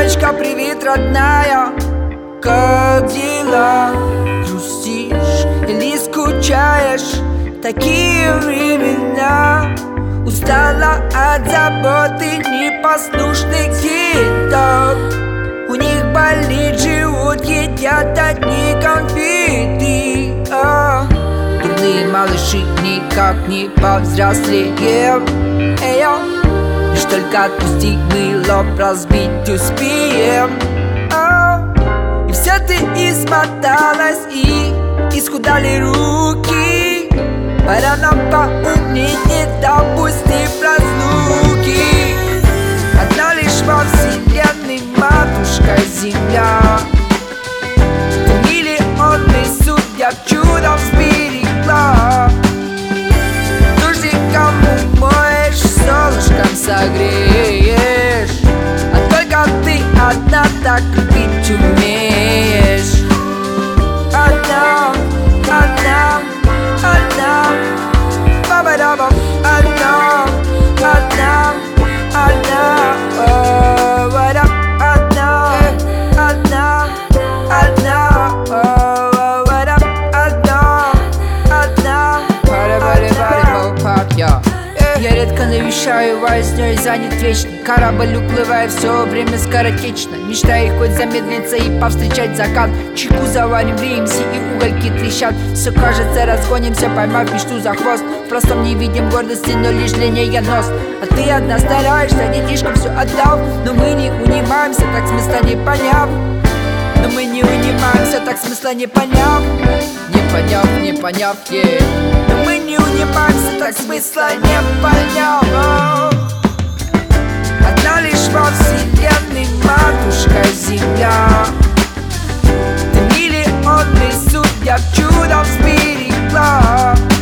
Девочка, привет, родная, как дела? Грустишь или скучаешь? Такие времена. Устала от заботы непослушных деток. У них болит живот, едят одни конфеты. Дурные малыши никак не повзрослеем. Лишь только отпусти, мы лоб разбить успеем. И вся ты измоталась, и исхудали руки. Пора нам поумнеть, не допусти разлуки. Одна лишь во вселенной матушка Земля. Миллионы судьб чудом сберегла. Дождиком умоешь, солнышком согреешь. А только ты одна так любить умеешь. Одна, одна, одна, ба-ба-да-бам. Одна, одна, одна, ба-да. Одна, одна, одна, ба-да. Одна, одна, ба-да-ба-да-ба-да-ба-да. Я редко навещаю вознёй, занят вечно. Корабль уплывая все время скоротечно. Мечтаю хоть замедлиться и повстречать закат. Чайку заварим, греемся и угольки трещат. Все кажется, разгонимся, поймав мечту за хвост. В простом не видим гордости, но лишь длиннее нос. А ты одна стараешься, детишкам все отдав. Но мы не унимаемся, так смысла не поняв. Но мы не унимаемся, так смысла не поняв. Не поняв, Но мы не унимаемся, так смысла не поняв. Одна лишь во вселенной матушка Земля. Ты миллионы судьб чудом сберегла.